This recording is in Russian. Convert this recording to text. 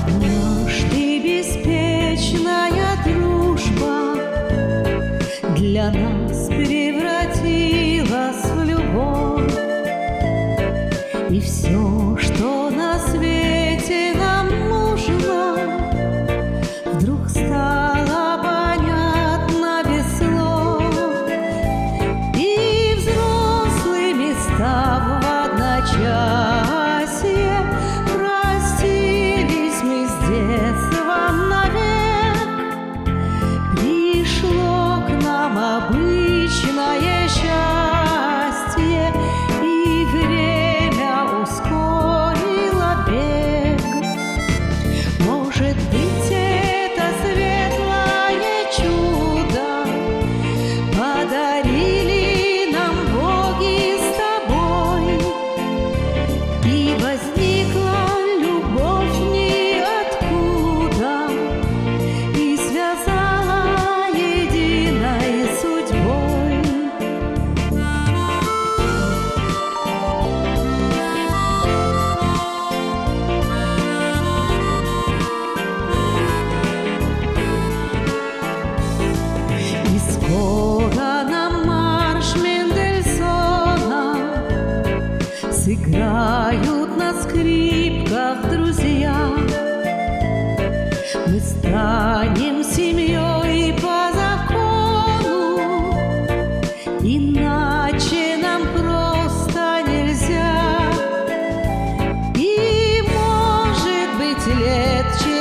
Однажды беспечная дружба для нас превратилась в любовь, и все, что на свете нам нужно, вдруг стало понятно без слов. И взрослыми став в одночасье, простились мы с детством навек. Пришло к нам обычное счастье, и время ускорило бег. Может быть, это светлое чудо подарили нам боги с тобой, и возникла любовь ниоткуда и связала единой судьбой. И скоро нам марш Мендельсона сыграют на скрипках друзья. Мы станем семьей по закону, иначе нам просто нельзя. И, может быть, лет